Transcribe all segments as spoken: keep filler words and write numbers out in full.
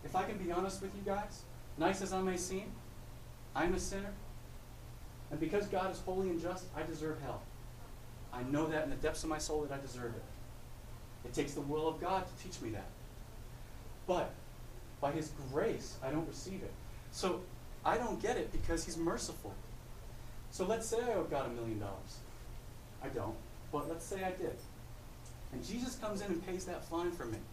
if I can be honest with you guys, nice as I may seem, I'm a sinner. And because God is holy and just, I deserve hell. I know that in the depths of my soul that I deserve it. It takes the will of God to teach me that. But by his grace, I don't receive it. So I don't get it because he's merciful. So let's say I got a million dollars. I don't, but let's say I did. And Jesus comes in and pays that fine for me.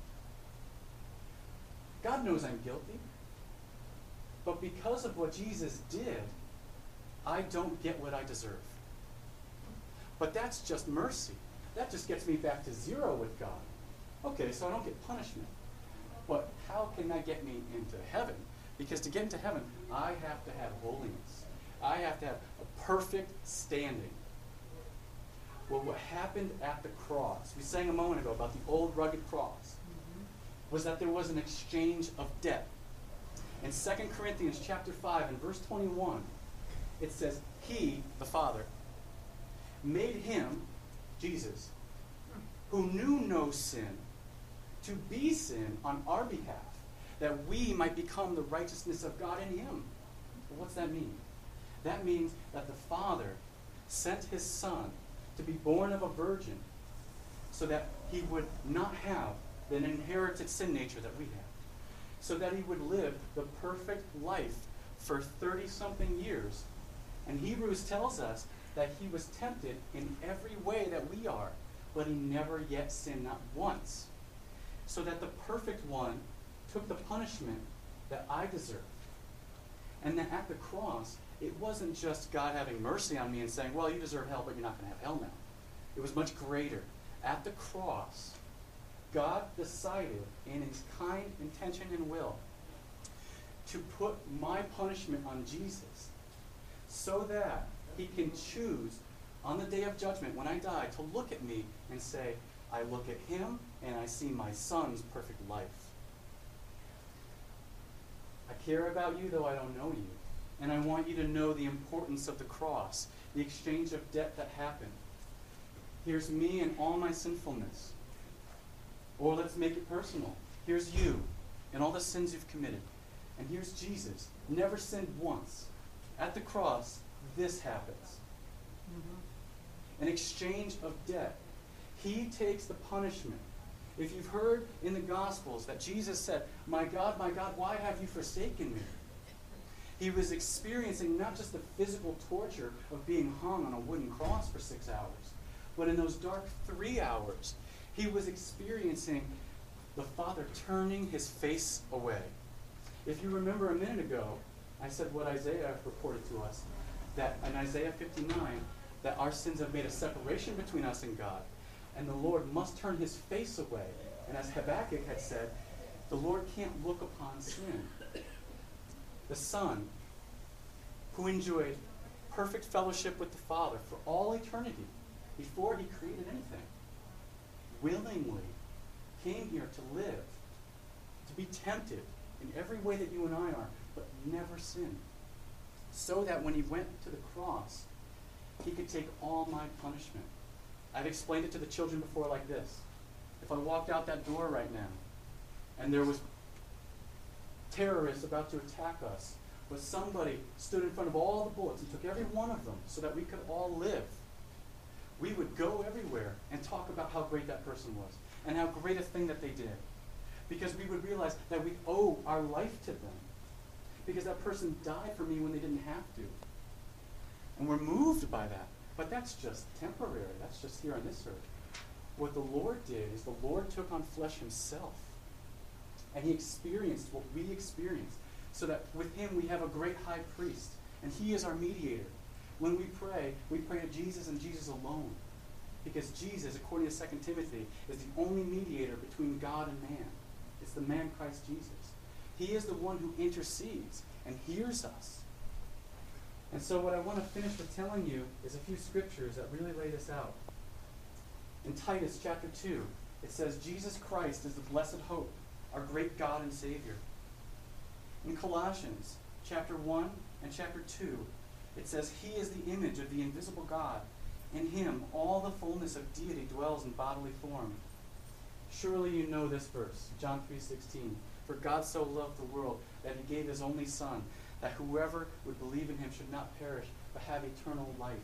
God knows I'm guilty. But because of what Jesus did, I don't get what I deserve. But that's just mercy. That just gets me back to zero with God. Okay, so I don't get punishment. But how can that get me into heaven? Because to get into heaven, I have to have holiness. I have to have a perfect standing. Well, what happened at the cross, we sang a moment ago about the old rugged cross, was that there was an exchange of debt. In Second Corinthians chapter five and verse twenty-one, it says, he, the Father, made him, Jesus, who knew no sin, to be sin on our behalf, that we might become the righteousness of God in him. Well, what's that mean? That means that the Father sent his Son to be born of a virgin so that he would not have an inherited sin nature that we have. So that he would live the perfect life for thirty-something years. And Hebrews tells us that he was tempted in every way that we are, but he never yet sinned, not once. So that the perfect one took the punishment that I deserved. And that at the cross, it wasn't just God having mercy on me and saying, well, you deserve hell, but you're not going to have hell now. It was much greater. At the cross, God decided in his kind intention and will to put my punishment on Jesus so that he can choose on the day of judgment when I die to look at me and say, I look at him and I see my Son's perfect life. I care about you though I don't know you. And I want you to know the importance of the cross, the exchange of debt that happened. Here's me and all my sinfulness. Or let's make it personal. Here's you and all the sins you've committed. And here's Jesus, never sinned once. At the cross, this happens. Mm-hmm. An exchange of debt. He takes the punishment. If you've heard in the Gospels that Jesus said, my God, my God, why have you forsaken me? He was experiencing not just the physical torture of being hung on a wooden cross for six hours, but in those dark three hours, he was experiencing the Father turning his face away. If you remember a minute ago, I said what Isaiah reported to us, that in Isaiah fifty-nine, that our sins have made a separation between us and God, and the Lord must turn his face away. And as Habakkuk had said, the Lord can't look upon sin. The Son, who enjoyed perfect fellowship with the Father for all eternity, before he created anything, willingly came here to live, to be tempted in every way that you and I are, but never sinned. So that when he went to the cross, he could take all my punishment. I've explained it to the children before like this. If I walked out that door right now, and there was terrorists about to attack us, but somebody stood in front of all the bullets and took every one of them so that we could all live, we would go everywhere and talk about how great that person was and how great a thing that they did. Because we would realize that we owe our life to them. Because that person died for me when they didn't have to. And we're moved by that. But that's just temporary. That's just here on this earth. What the Lord did is the Lord took on flesh himself. And he experienced what we experienced. So that with him we have a great high priest. And he is our mediator. When we pray, we pray to Jesus and Jesus alone. Because Jesus, according to Second Timothy, is the only mediator between God and man. It's the man Christ Jesus. He is the one who intercedes and hears us. And so what I want to finish with telling you is a few scriptures that really lay this out. In Titus chapter two, it says, Jesus Christ is the blessed hope, our great God and Savior. In Colossians chapter one and chapter two, it says, he is the image of the invisible God. In him, all the fullness of deity dwells in bodily form. Surely you know this verse, John three sixteen. For God so loved the world that he gave his only Son, that whoever would believe in him should not perish, but have eternal life.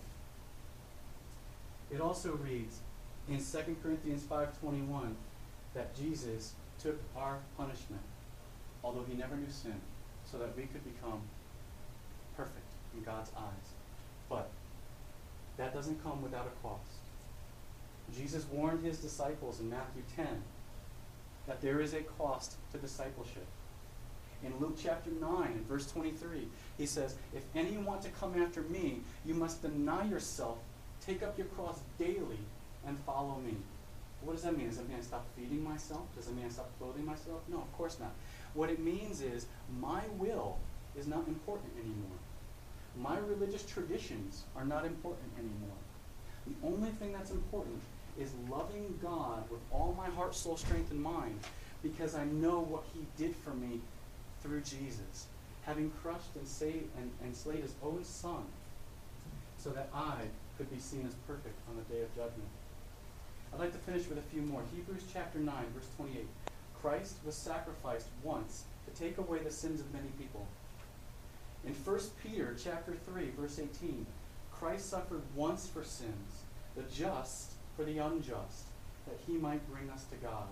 It also reads in Second Corinthians five twenty-one that Jesus took our punishment, although he never knew sin, so that we could become perfect in God's eyes. But that doesn't come without a cost. Jesus warned his disciples in Matthew ten that there is a cost to discipleship. In Luke chapter nine, and verse twenty-three, he says, if any of you want to come after me, you must deny yourself, take up your cross daily, and follow me. What does that mean? Does it mean I stop feeding myself? Does it mean I stop clothing myself? No, of course not. What it means is my will is not important anymore. My religious traditions are not important anymore. The only thing that's important is loving God with all my heart, soul, strength, and mind, because I know what he did for me through Jesus, having crushed and saved and, and slayed his own Son, so that I could be seen as perfect on the day of judgment. I'd like to finish with a few more. Hebrews chapter nine, verse twenty-eight. Christ was sacrificed once to take away the sins of many people. In First Peter chapter three, verse eighteen, Christ suffered once for sins, the just for the unjust, that he might bring us to God.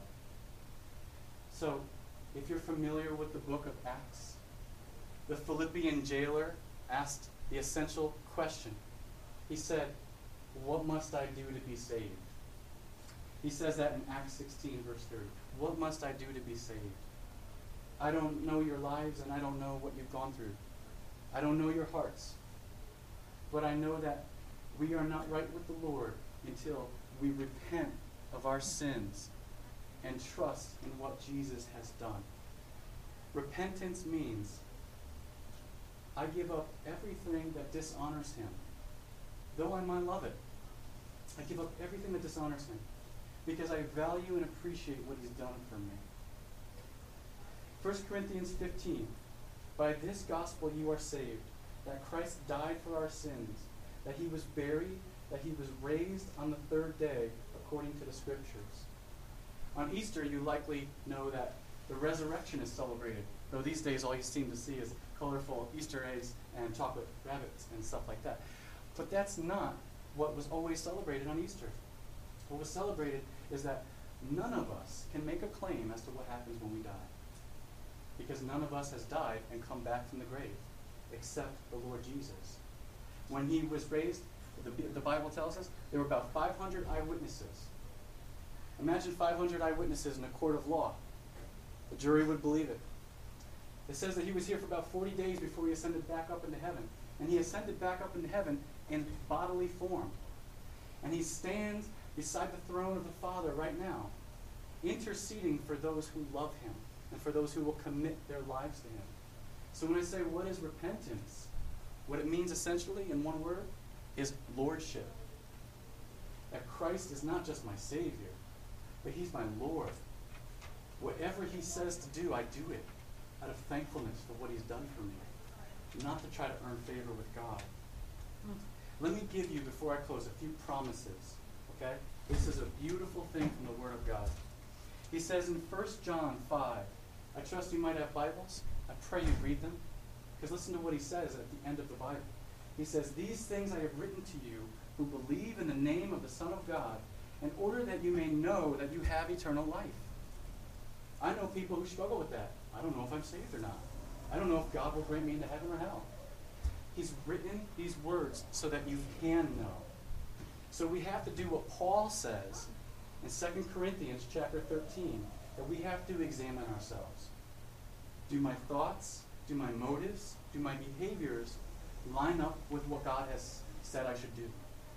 So, if you're familiar with the book of Acts, the Philippian jailer asked the essential question. He said, what must I do to be saved? He says that in Acts sixteen, verse thirty. What must I do to be saved? I don't know your lives, and I don't know what you've gone through. I don't know your hearts. But I know that we are not right with the Lord until we repent of our sins and trust in what Jesus has done. Repentance means I give up everything that dishonors him, though I might love it. I give up everything that dishonors him because I value and appreciate what he's done for me. First Corinthians fifteen, by this gospel you are saved, that Christ died for our sins, that he was buried, that he was raised on the third day, according to the Scriptures. On Easter, you likely know that the resurrection is celebrated, though these days all you seem to see is colorful Easter eggs and chocolate rabbits and stuff like that. But that's not what was always celebrated on Easter. What was celebrated is that none of us can make a claim as to what happens when we die, because none of us has died and come back from the grave, except the Lord Jesus. When he was raised, the, the Bible tells us, there were about five hundred eyewitnesses. Imagine five hundred eyewitnesses in a court of law. The jury would believe it. It says that he was here for about forty days before he ascended back up into heaven. And he ascended back up into heaven in bodily form. And he stands beside the throne of the Father right now, interceding for those who love him and for those who will commit their lives to him. So when I say, what is repentance? What it means essentially, in one word, is lordship. That Christ is not just my Savior, but he's my Lord. Whatever he says to do, I do it out of thankfulness for what he's done for me, not to try to earn favor with God. Let me give you, before I close, a few promises. Okay? This is a beautiful thing from the Word of God. He says in First John five, I trust you might have Bibles. I pray you read them. Because listen to what he says at the end of the Bible. He says, these things I have written to you who believe in the name of the Son of God, in order that you may know that you have eternal life. I know people who struggle with that. I don't know if I'm saved or not. I don't know if God will bring me into heaven or hell. He's written these words so that you can know. So we have to do what Paul says in Second Corinthians chapter thirteen, that we have to examine ourselves. Do my thoughts, do my motives, do my behaviors line up with what God has said I should do?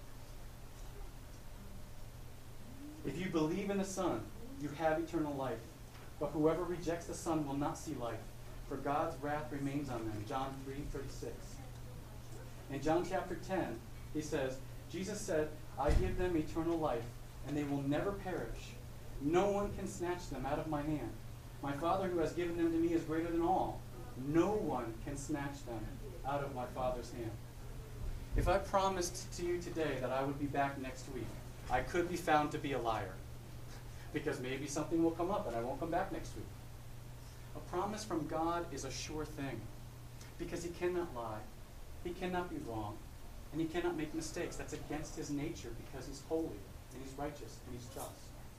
If you believe in the Son, you have eternal life. But whoever rejects the Son will not see life, for God's wrath remains on them. John three thirty-six. In John chapter ten, he says, Jesus said, I give them eternal life, and they will never perish. No one can snatch them out of my hand. My Father who has given them to me is greater than all. No one can snatch them out of my Father's hand. If I promised to you today that I would be back next week, I could be found to be a liar. because maybe something will come up and I won't come back next week. A promise from God is a sure thing because he cannot lie, he cannot be wrong, and he cannot make mistakes. That's against his nature because he's holy and he's righteous and he's just.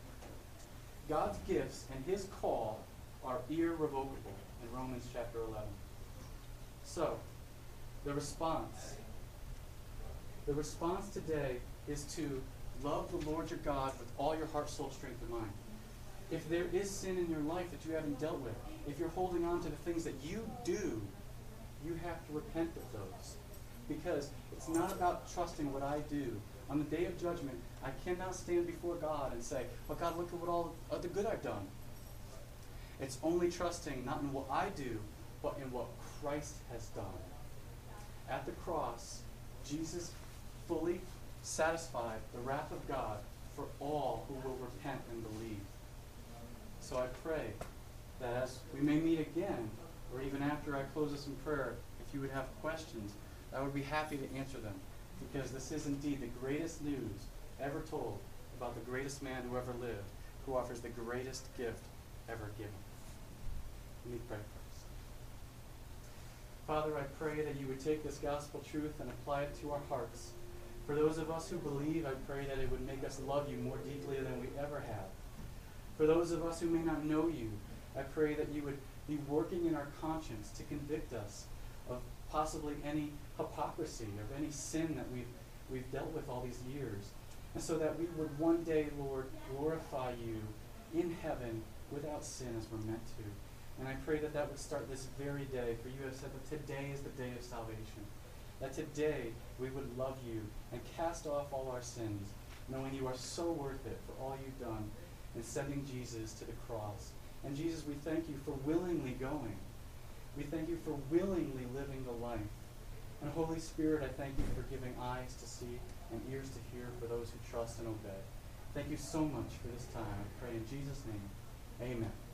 God's gifts and his call are irrevocable in Romans chapter eleven. So, the response. The response today is to love the Lord your God with all your heart, soul, strength, and mind. If there is sin in your life that you haven't dealt with, if you're holding on to the things that you do, you have to repent of those. Because it's not about trusting what I do. On the day of judgment, I cannot stand before God and say, well, God, look at what all of the good I've done. It's only trusting not in what I do, but in what Christ has done. At the cross, Jesus fully satisfied the wrath of God for all who will repent and believe. So I pray that as we may meet again, or even after I close us in prayer, if you would have questions, I would be happy to answer them, because this is indeed the greatest news ever told about the greatest man who ever lived, who offers the greatest gift ever given. Let me pray first. Father, I pray that you would take this gospel truth and apply it to our hearts. For those of us who believe, I pray that it would make us love you more deeply than we ever have. For those of us who may not know you, I pray that you would be working in our conscience to convict us of possibly any hypocrisy, of any sin that we've, we've dealt with all these years. And so that we would one day, Lord, glorify you in heaven without sin as we're meant to. And I pray that that would start this very day, for you have said that today is the day of salvation. That today we would love you and cast off all our sins, knowing you are so worth it for all you've done in sending Jesus to the cross. And Jesus, we thank you for willingly going. We thank you for willingly living the life. And Holy Spirit, I thank you for giving eyes to see and ears to hear for those who trust and obey. Thank you so much for this time. I pray in Jesus' name, amen.